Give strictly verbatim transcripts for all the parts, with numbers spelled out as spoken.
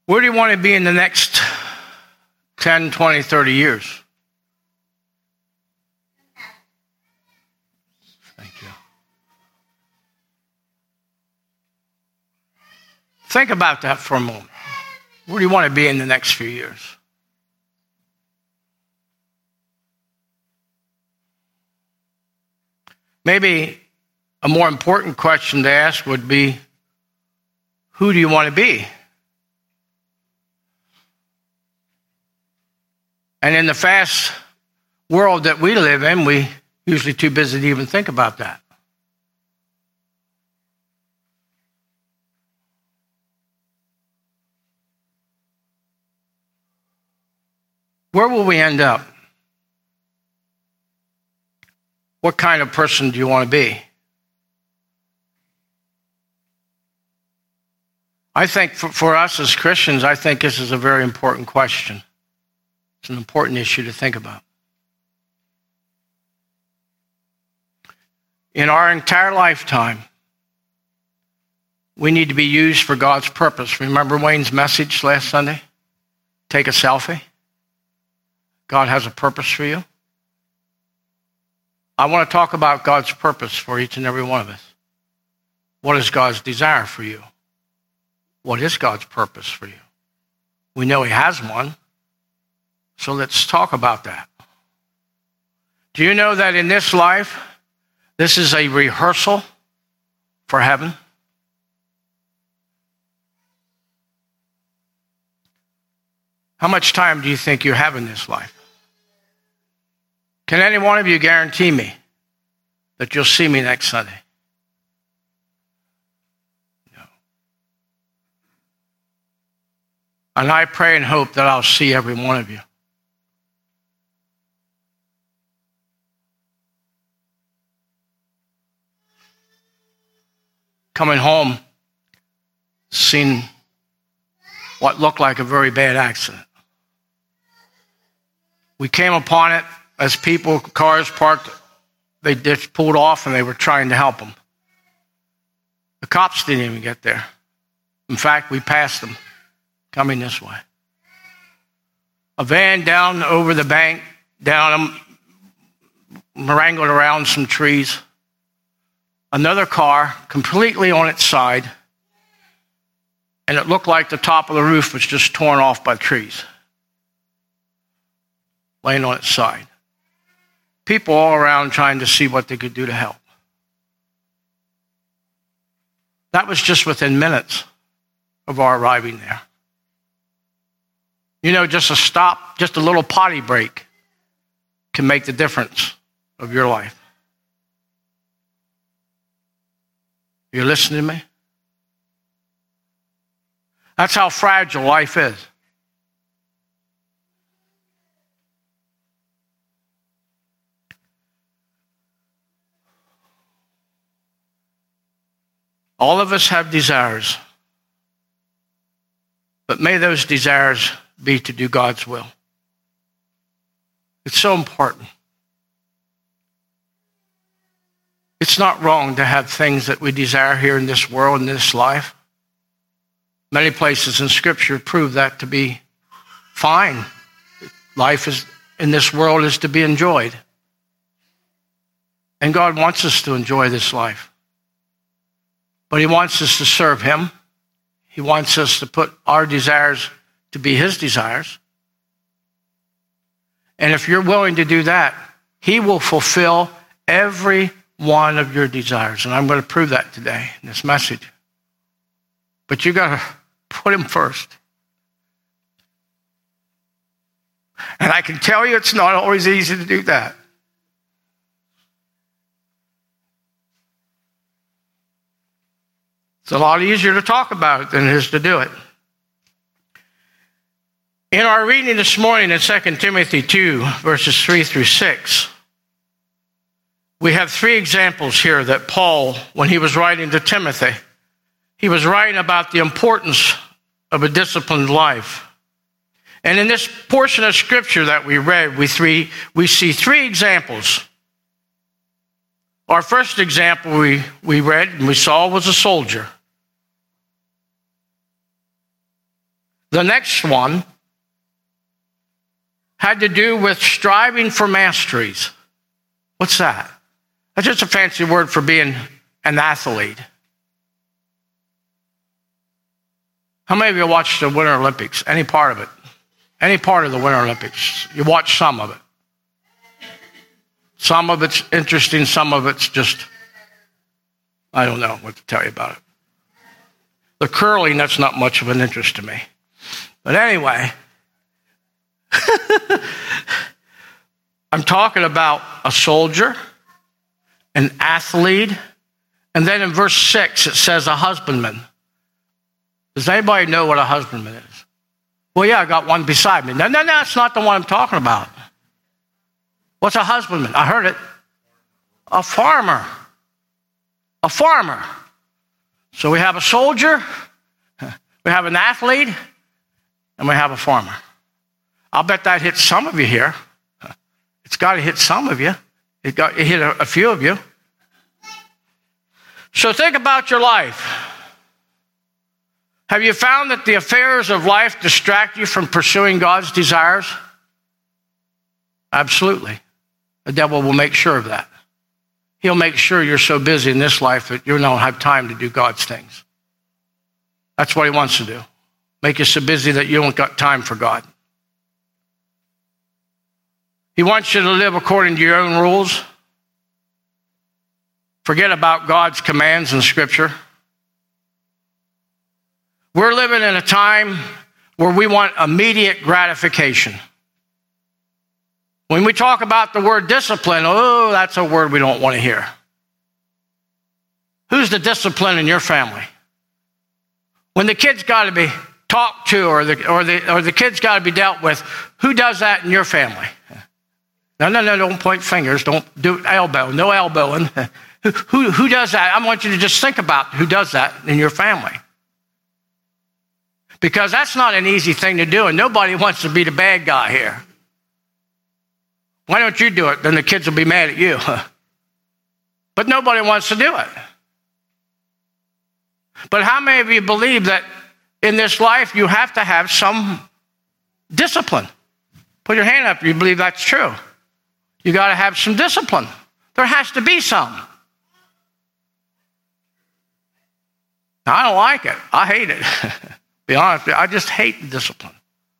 Where do you want to be in the next ten, twenty, thirty years? Thank you. Think about that for a moment. Where do you want to be in the next few years? Maybe a more important question to ask would be, who do you want to be? And in the fast world that we live in, we usually too busy to even think about that. Where will we end up? What kind of person do you want to be? I think for, for us as Christians, I think this is a very important question. It's an important issue to think about. In our entire lifetime, we need to be used for God's purpose. Remember Wayne's message last Sunday? Take a selfie. God has a purpose for you. I want to talk about God's purpose for each and every one of us. What is God's desire for you? What is God's purpose for you? We know he has one, so let's talk about that. Do you know that in this life, this is a rehearsal for heaven? How much time do you think you have in this life? Can any one of you guarantee me that you'll see me next Sunday? No. And I pray and hope that I'll see every one of you. Coming home, seen what looked like a very bad accident. We came upon it as people, cars parked, they just pulled off and they were trying to help them. The cops didn't even get there. In fact, we passed them coming this way. A van down over the bank, down, wrangled around some trees. Another car completely on its side, and it looked like the top of the roof was just torn off by trees, laying on its side. People all around trying to see what they could do to help. That was just within minutes of our arriving there. You know, just a stop, just a little potty break can make the difference of your life. You're listening to me? That's how fragile life is. All of us have desires, but may those desires be to do God's will. It's so important. It's not wrong to have things that we desire here in this world, in this life. Many places in Scripture prove that to be fine. Life is in this world is to be enjoyed. And God wants us to enjoy this life. But he wants us to serve him. He wants us to put our desires to be his desires. And if you're willing to do that, he will fulfill every one of your desires. And I'm going to prove that today in this message. But you got to put him first. And I can tell you it's not always easy to do that. It's a lot easier to talk about it than it is to do it. In our reading this morning in Second Timothy two, verses three through six, we have three examples here that Paul, when he was writing to Timothy, he was writing about the importance of a disciplined life. And in this portion of Scripture that we read, we, three, we see three examples. Our first example we, we read and we saw was a soldier. The next one had to do with striving for masteries. What's that? That's just a fancy word for being an athlete. How many of you watched the Winter Olympics? Any part of it? Any part of the Winter Olympics? You watch some of it. Some of it's interesting, some of it's just, I don't know what to tell you about it. The curling, that's not much of an interest to me. But anyway, I'm talking about a soldier, an athlete, and then in verse six it says a husbandman. Does anybody know what a husbandman is? Well, yeah, I got one beside me. No, no, no, that's not the one I'm talking about. What's a husbandman? I heard it. A farmer. A farmer. So we have a soldier, we have an athlete, and we have a farmer. I'll bet that hits some of you here. It's got to hit some of you. It, got, it hit a, a few of you. So think about your life. Have you found that the affairs of life distract you from pursuing God's desires? Absolutely. The devil will make sure of that. He'll make sure you're so busy in this life that you don't have time to do God's things. That's what he wants to do. Make you so busy that you don't got time for God. He wants you to live according to your own rules. Forget about God's commands in Scripture. We're living in a time where we want immediate gratification. When we talk about the word discipline, oh, that's a word we don't want to hear. Who's the discipline in your family? When the kid's got to be talked to or the, or the, or the kid's got to be dealt with, who does that in your family? No, no, no, don't point fingers. Don't do elbow. No elbowing. Who, who, who does that? I want you to just think about who does that in your family. Because that's not an easy thing to do, and nobody wants to be the bad guy here. Why don't you do it? Then the kids will be mad at you. But nobody wants to do it. But how many of you believe that in this life you have to have some discipline? Put your hand up if you believe that's true. You got to have some discipline. There has to be some. I don't like it. I hate it. Be honest, I just hate discipline.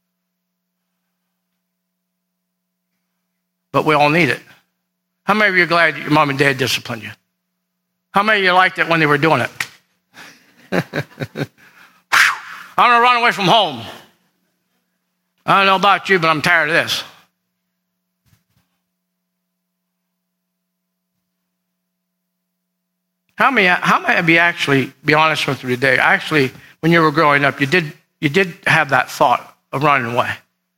But we all need it. How many of you are glad that your mom and dad disciplined you? How many of you liked it when they were doing it? I'm going to run away from home. I don't know about you, but I'm tired of this. How many, how many of you actually, be honest with you today, actually, when you were growing up, you did, you did have that thought of running away?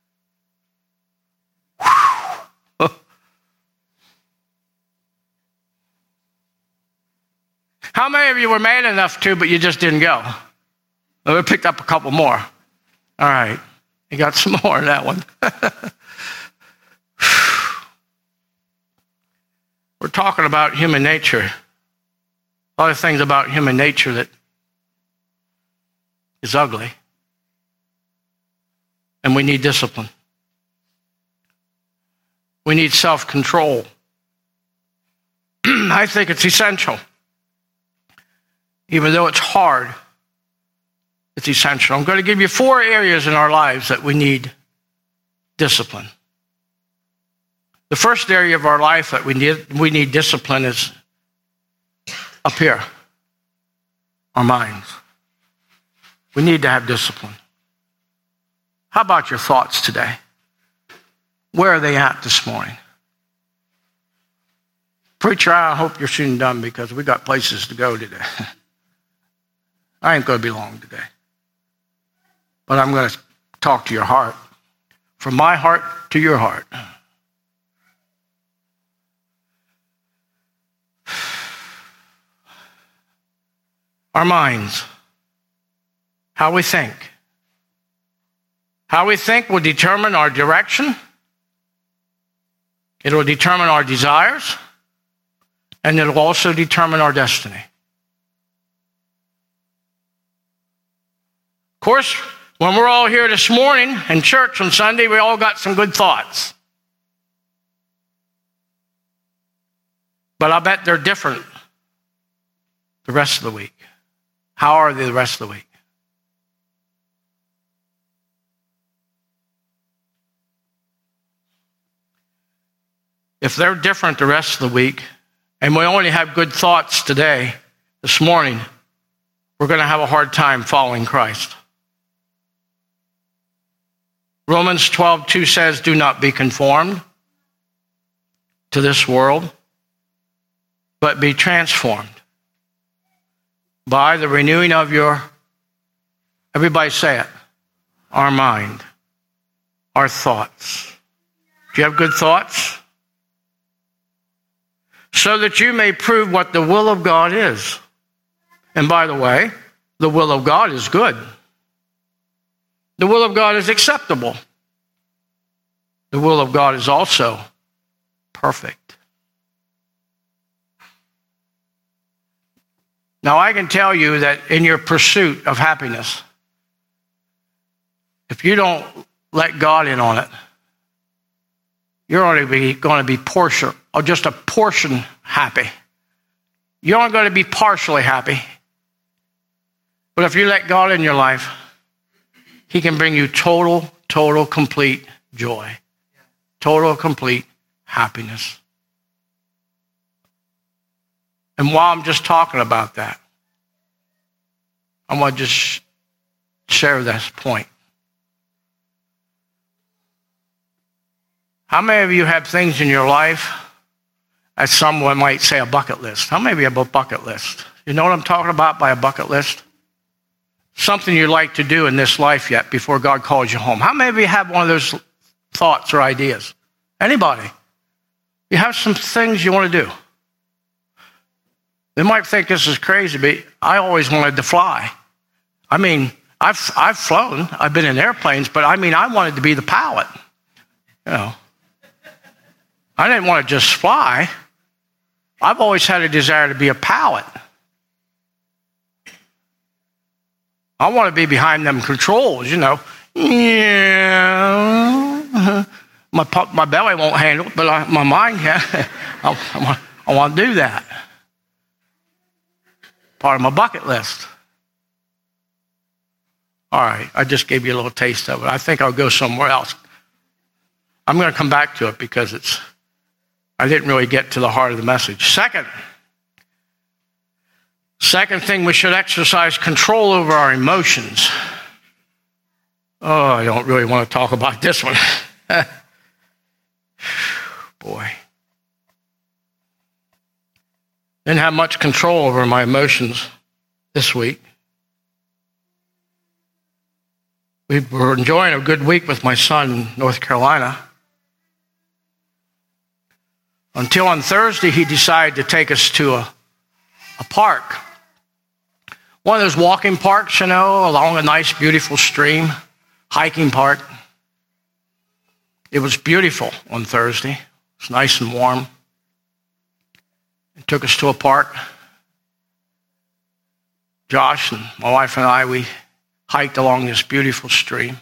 How many of you were mad enough to, but you just didn't go? Well, we picked up a couple more. All right. You got some more in that one. We're talking about human nature. A lot of things about human nature that is ugly. And we need discipline. We need self-control. I think it's essential. Even though it's hard, it's essential. I'm going to give you four areas in our lives that we need discipline. The first area of our life that we need, we need discipline is up here, our minds. We need to have discipline. How about your thoughts today? Where are they at this morning? Preacher, I hope you're soon done because we got places to go today. I ain't going to be long today. But I'm going to talk to your heart. From my heart to your heart. Our minds. How we think. How we think will determine our direction. It will determine our desires. And it will also determine our destiny. Of course, When we're all here this morning in church on Sunday, we all got some good thoughts. But I bet they're different the rest of the week. How are they the rest of the week? If they're different the rest of the week, and we only have good thoughts today, this morning, we're going to have a hard time following Christ. Romans twelve two says, do not be conformed to this world, but be transformed by the renewing of your, everybody say it, our mind, our thoughts. Do you have good thoughts? So that you may prove what the will of God is. And by the way, the will of God is good. The will of God is acceptable. The will of God is also perfect. Now, I can tell you that in your pursuit of happiness, if you don't let God in on it, you're only going to be portion, or just a portion happy. You're only going to be partially happy. But if you let God in your life, he can bring you total, total, complete joy. Total, complete happiness. And while I'm just talking about that, I want to just share this point. How many of you have things in your life, as someone might say, a bucket list? How many of you have a bucket list? You know what I'm talking about by a bucket list? Something you'd like to do in this life yet before God calls you home. How many of you have one of those thoughts or ideas? Anybody? You have some things you want to do. They might think this is crazy, but I always wanted to fly. I mean, I've I've flown. I've been in airplanes, but I mean, I wanted to be the pilot. You know, I didn't want to just fly. I've always had a desire to be a pilot. I want to be behind them controls, you know. Yeah. My my belly won't handle it, but I, my mind can. I, I, I want to do that. Part of my bucket list. All right, I just gave you a little taste of it. I think I'll go somewhere else. I'm going to come back to it because it's, I didn't really get to the heart of the message. Second, second thing, we should exercise control over our emotions. Oh, I don't really want to talk about this one. Boy. Didn't have much control over my emotions this week. We were enjoying a good week with my son in North Carolina. Until on Thursday, he decided to take us to a, a park. One of those walking parks, you know, along a nice, beautiful stream, hiking park. It was beautiful on Thursday. It was nice and warm. He took us to a park. Josh and my wife and I, we hiked along this beautiful stream.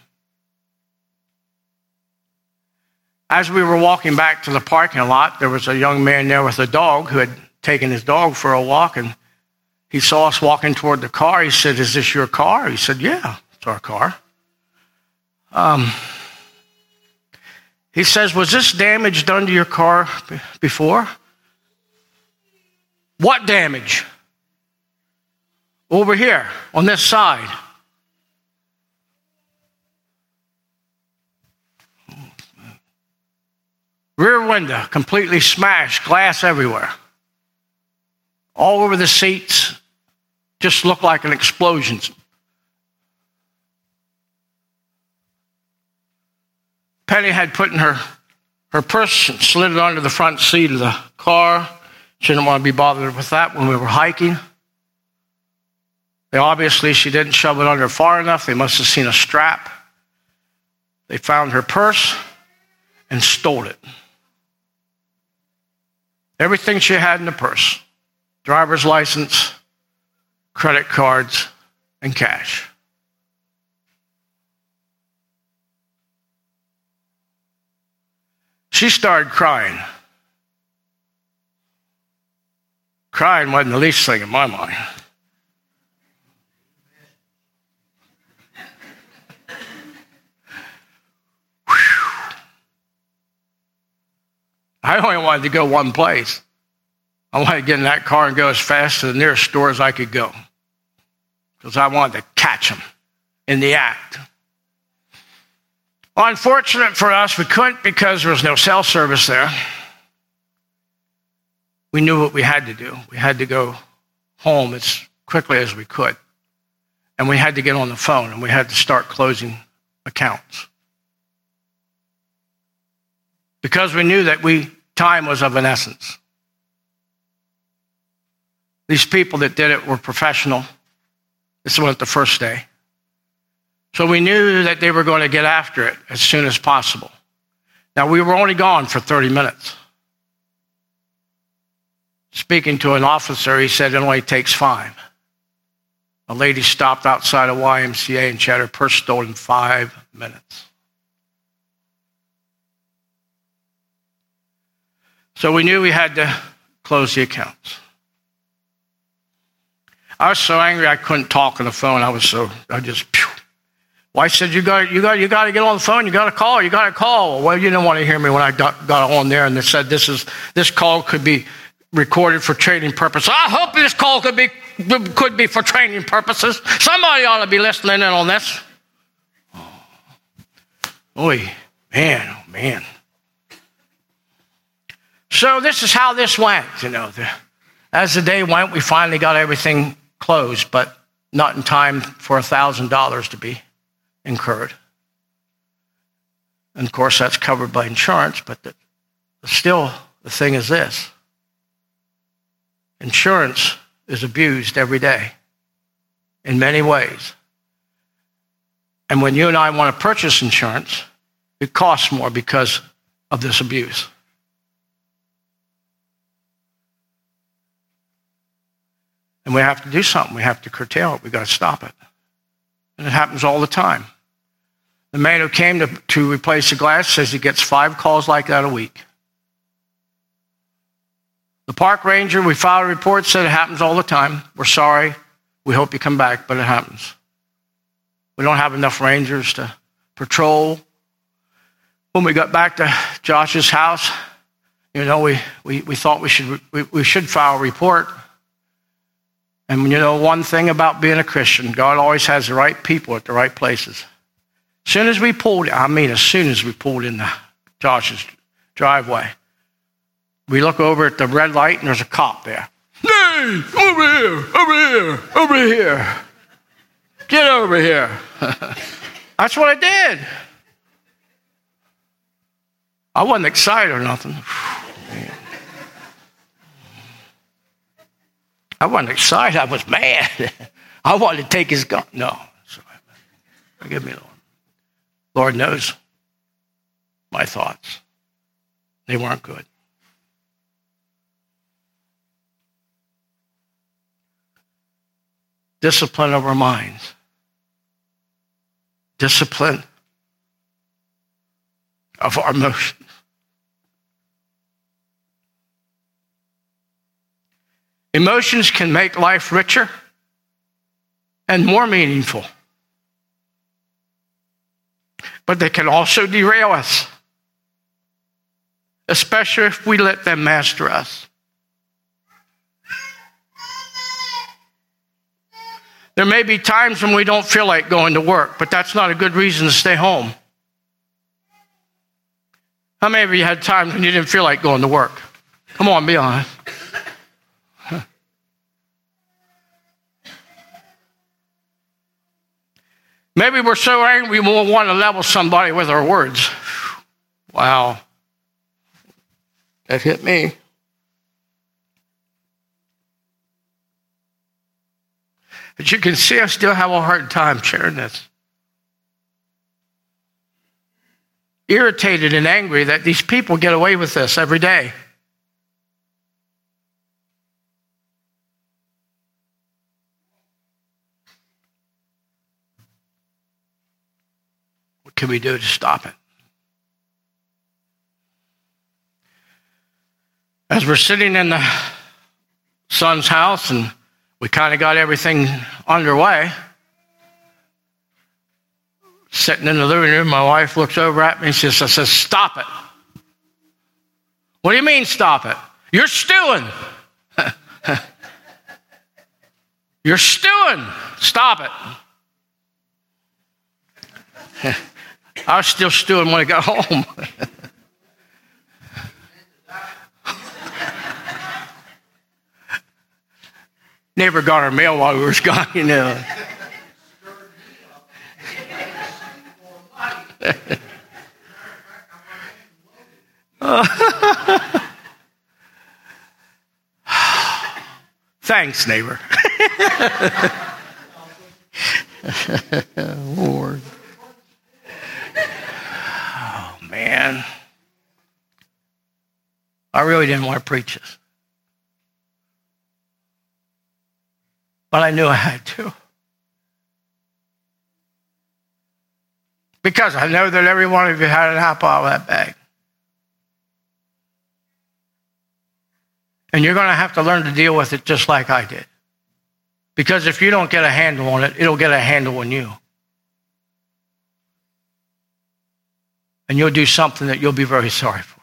As we were walking back to the parking lot, there was a young man there with a dog who had taken his dog for a walk, and he saw us walking toward the car. He said, "Is this your car?" He said, "Yeah, it's our car." Um, he says, "Was this damage done to your car b- before?" "What damage?" "Over here, on this side." Rear window completely smashed, glass everywhere. All over the seats, just looked like an explosion. Penny had put in her, her purse and slid it under the front seat of the car. She didn't want to be bothered with that when we were hiking. They obviously, she didn't shove it under far enough. They must have seen a strap. They found her purse and stole it. Everything she had in the purse, driver's license, credit cards, and cash. She started crying. Crying wasn't the least thing in my mind. I only wanted to go one place. I wanted to get in that car and go as fast to the nearest store as I could go, because I wanted to catch them in the act. Well, unfortunate for us, we couldn't because there was no cell service there. We knew what we had to do. We had to go home as quickly as we could. And we had to get on the phone, and we had to start closing accounts. Because we knew that we time was of an essence. These people that did it were professional. This wasn't the first day. So we knew that they were going to get after it as soon as possible. Now, we were only gone for thirty minutes. Speaking to an officer, he said it only takes five. A lady stopped outside a Y M C A and she had her purse stolen in five minutes. So we knew we had to close the accounts. I was so angry I couldn't talk on the phone. I was so, I just, pew. Well, I said, you got, you got, you got to get on the phone. You got to call. You got to call. Well, you didn't want to hear me when I got, got on there, and they said this is this call could be recorded for training purposes. I hope this call could be could be for training purposes. Somebody ought to be listening in on this. Oh, Oy, man, oh man. So this is how this went. You know, the, as the day went, we finally got everything closed, but not in time for a thousand dollars to be incurred. And of course, that's covered by insurance, but the, still, the thing is this. Insurance is abused every day in many ways. And when you and I want to purchase insurance, it costs more because of this abuse. And we have to do something. We have to curtail it. We've got to stop it. And it happens all the time. The man who came to, to replace the glass says he gets five calls like that a week. The park ranger, we filed a report, said it happens all the time. We're sorry. We hope you come back, but it happens. We don't have enough rangers to patrol. When we got back to Josh's house, you know, we, we, we thought we should, we, we should file a report. And you know, one thing about being a Christian, God always has the right people at the right places. As soon as we pulled, I mean, as soon as we pulled into Josh's driveway, we look over at the red light and there's a cop there. Hey, over here, over here, over here. Get over here. That's what I did. I wasn't excited or nothing. I wasn't excited. I was mad. I wanted to take his gun. No. Forgive me, Lord. Lord knows my thoughts. They weren't good. Discipline of our minds. Discipline of our emotions. Emotions can make life richer and more meaningful. But they can also derail us, especially if we let them master us. There may be times when we don't feel like going to work, but that's not a good reason to stay home. How many of you had times when you didn't feel like going to work? Come on, be honest. Maybe we're so angry we won't want to level somebody with our words. Wow. That hit me. But you can see I still have a hard time sharing this. Irritated and angry that these people get away with this every day. What can we do to stop it? As we're sitting in the son's house and we kind of got everything underway, sitting in the living room, my wife looks over at me and says, I says, stop it. What do you mean stop it? You're stewing. You're stewing. Stop it. I was still stewing when I got home. Neighbor got our mail while we were gone, you know. Thanks, neighbor. Lord. Oh, man. I really didn't want to preach this. But I knew I had to. Because I know that every one of you had an apple out of that bag. And you're going to have to learn to deal with it just like I did. Because if you don't get a handle on it, it'll get a handle on you. And you'll do something that you'll be very sorry for.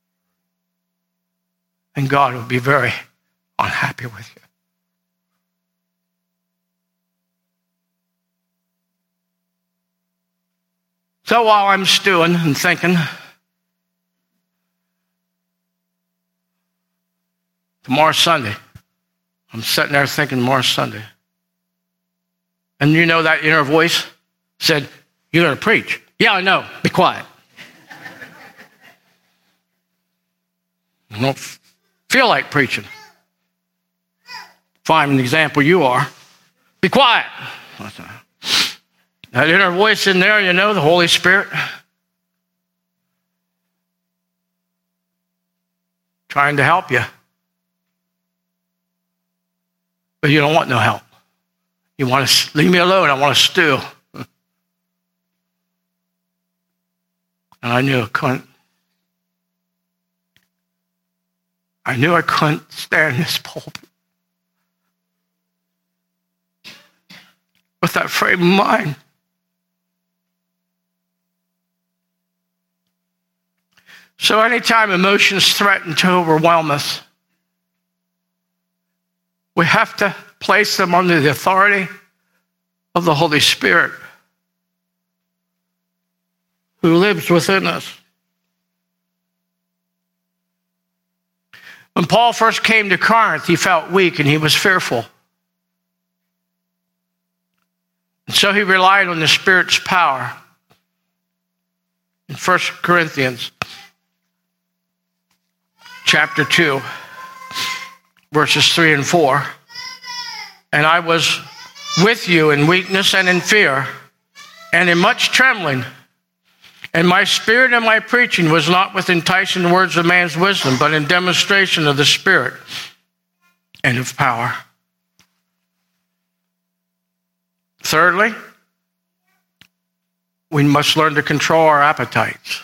And God will be very unhappy with you. So while I'm stewing and thinking, tomorrow's Sunday. I'm sitting there thinking tomorrow's Sunday. And you know that inner voice said, you're going to preach. Yeah, I know. Be quiet. I don't feel like preaching. Fine, an example you are. Be quiet. That inner voice in there, you know, the Holy Spirit. Trying to help you. But you don't want no help. You want to leave me alone. I want to stew. And I knew I couldn't. I knew I couldn't stand this pulpit with that frame of mind. So anytime emotions threaten to overwhelm us, we have to place them under the authority of the Holy Spirit who lives within us. When Paul first came to Corinth, he felt weak and he was fearful. And so he relied on the Spirit's power. In First Corinthians chapter two, verses three and four, and I was with you in weakness and in fear and in much trembling. And my spirit and my preaching was not with enticing words of man's wisdom, but in demonstration of the Spirit and of power. Thirdly, we must learn to control our appetites.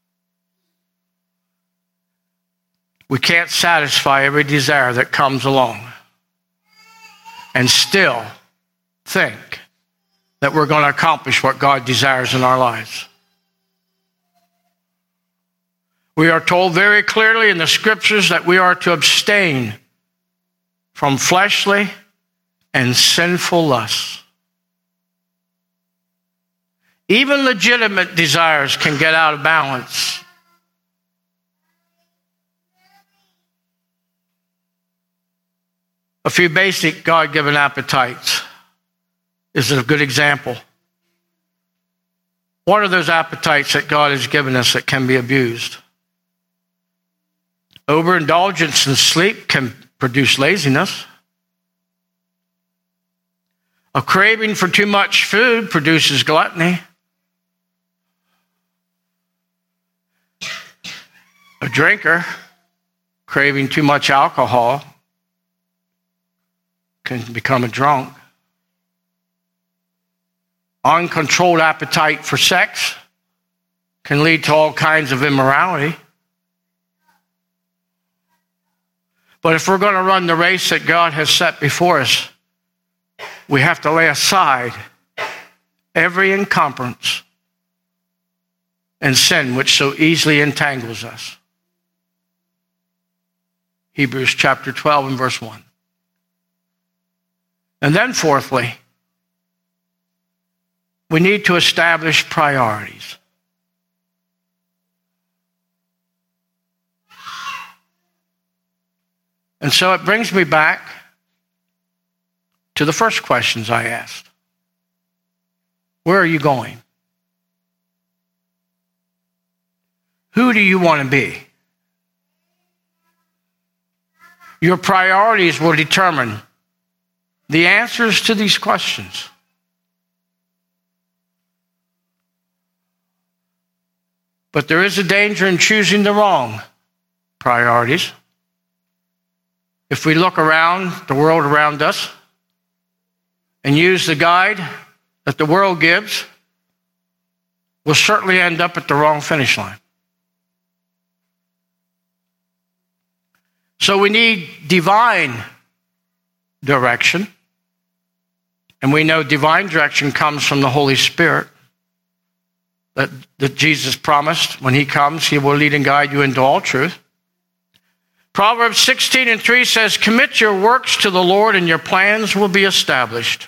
We can't satisfy every desire that comes along and still think that we're going to accomplish what God desires in our lives. We are told very clearly in the scriptures that we are to abstain from fleshly and sinful lusts. Even legitimate desires can get out of balance. A few basic God-given appetites is a good example. What are those appetites that God has given us that can be abused? Overindulgence in sleep can produce laziness. A craving for too much food produces gluttony. A drinker craving too much alcohol can become a drunk. Uncontrolled appetite for sex can lead to all kinds of immorality. But if we're going to run the race that God has set before us, we have to lay aside every encumbrance and sin which so easily entangles us. Hebrews chapter twelve and verse one. And then fourthly, we need to establish priorities. And so it brings me back to the first questions I asked. Where are you going? Who do you want to be? Your priorities will determine the answers to these questions. But there is a danger in choosing the wrong priorities. If we look around the world around us and use the guide that the world gives, we'll certainly end up at the wrong finish line. So we need divine direction. And we know divine direction comes from the Holy Spirit that, that Jesus promised when he comes, he will lead and guide you into all truth. Proverbs sixteen and three says, commit your works to the Lord and your plans will be established.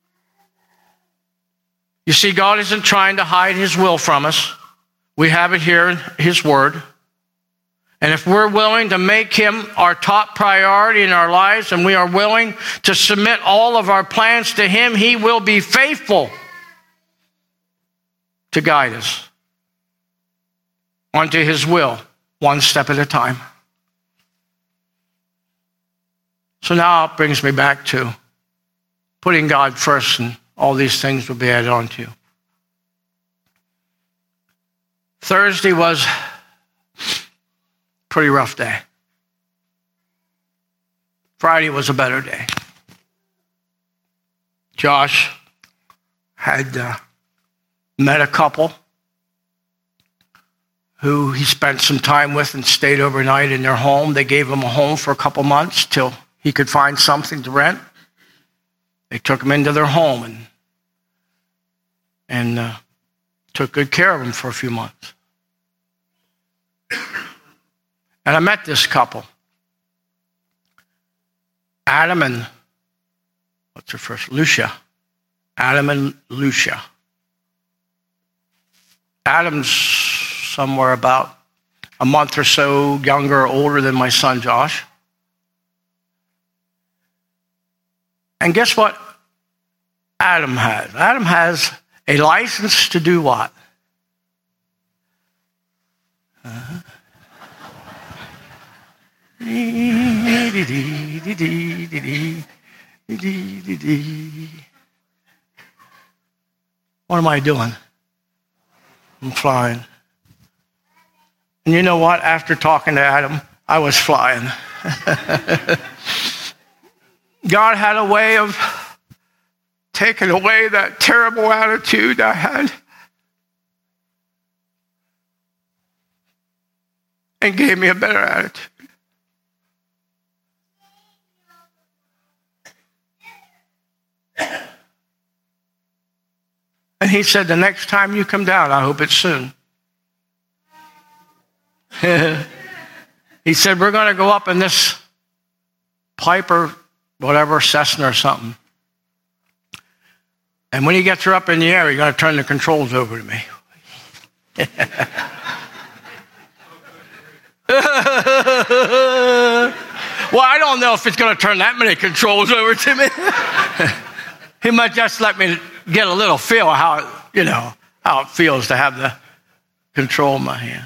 You see, God isn't trying to hide his will from us. We have it here in his word. And if we're willing to make him our top priority in our lives and we are willing to submit all of our plans to him, he will be faithful to guide us onto his will, one step at a time. So now it brings me back to putting God first, and all these things will be added on to you. Thursday was a pretty rough day. Friday was a better day. Josh had uh, met a couple who he spent some time with and stayed overnight in their home. They gave him a home for a couple months till he could find something to rent. They took him into their home and, and uh, took good care of him for a few months. And I met this couple. Adam and, what's her first? Lucia. Adam and Lucia. Adam's somewhere about a month or so younger or older than my son Josh. And guess what Adam has? Adam has a license to do what? Uh-huh. What am I doing? I'm flying. And you know what? After talking to Adam, I was flying. God had a way of taking away that terrible attitude I had and gave me a better attitude. And he said, the next time you come down, I hope it's soon. He said, we're going to go up in this Piper, whatever, Cessna or something. And when he gets her up in the air, he's going to turn the controls over to me. Well, I don't know if it's going to turn that many controls over to me. He might just let me get a little feel of how, you know, how it feels to have the control in my hand.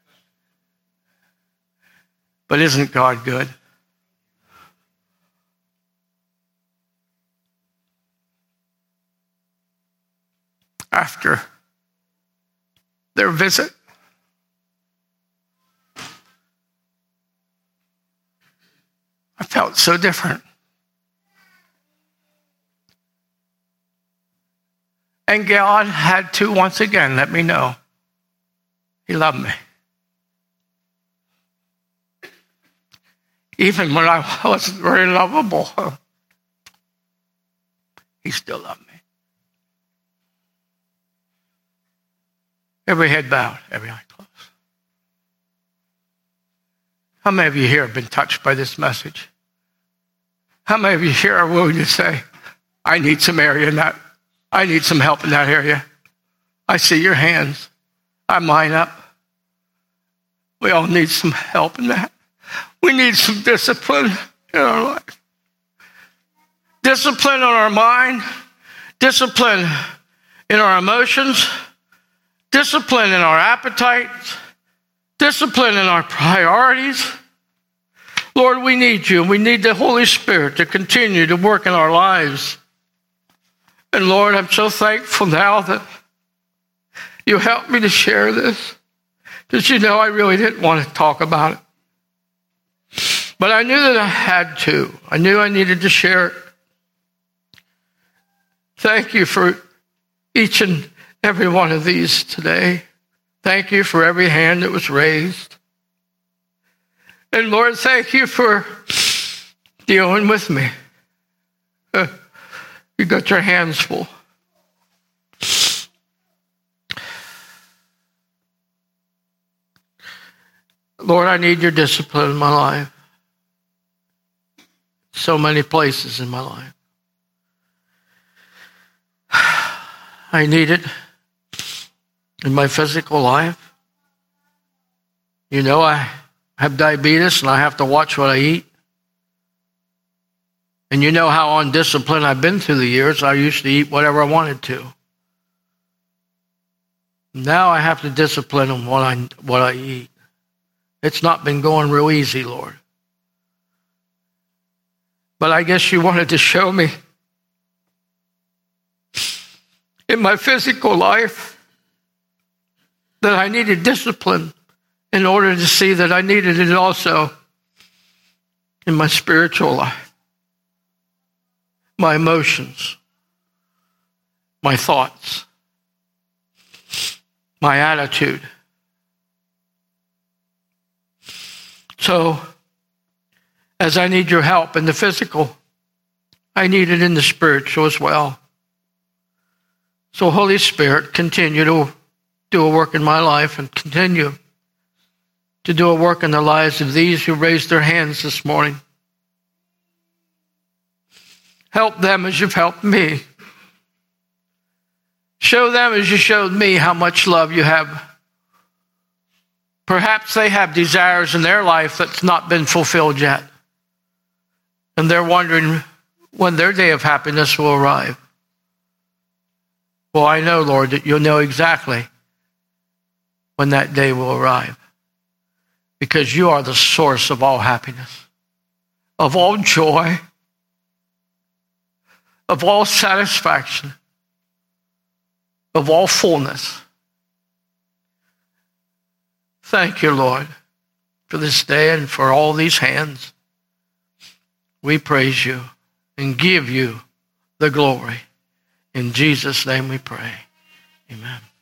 But isn't God good? After their visit, I felt so different. And God had to once again let me know He loved me. Even when I wasn't very lovable, he still loved me. Every head bowed, every eye closed. How many of you here have been touched by this message? How many of you here are willing to say, I need some area in that, I need some help in that area? I see your hands. I line up. We all need some help in that. We need some discipline in our life. Discipline on our mind, discipline in our emotions, discipline in our appetites, discipline in our priorities. Lord, we need you. We need the Holy Spirit to continue to work in our lives. And Lord, I'm so thankful now that you helped me to share this. Because you know I really didn't want to talk about it. But I knew that I had to. I knew I needed to share it. Thank you for each and every one of these today. Thank you for every hand that was raised. And Lord, thank you for dealing with me. Uh, you got your hands full. Lord, I need your discipline in my life. So many places in my life. I need it in my physical life. You know, I have diabetes and I have to watch what I eat. And you know how undisciplined I've been through the years. I used to eat whatever I wanted to. Now I have to discipline on what I, what I eat. It's not been going real easy, Lord. But I guess you wanted to show me in my physical life that I needed discipline in order to see that I needed it also in my spiritual life, my emotions, my thoughts, my attitude. So, as I need your help in the physical, I need it in the spiritual as well. So, Holy Spirit, continue to do a work in my life and continue to do a work in the lives of these who raised their hands this morning. Help them as you've helped me. Show them as you showed me how much love you have. Perhaps they have desires in their life that's not been fulfilled yet. And they're wondering when their day of happiness will arrive. Well, I know, Lord, that you'll know exactly when that day will arrive. Because you are the source of all happiness, of all joy, of all satisfaction, of all fullness. Thank you, Lord, for this day and for all these hands. We praise you and give you the glory. In Jesus' name we pray. Amen.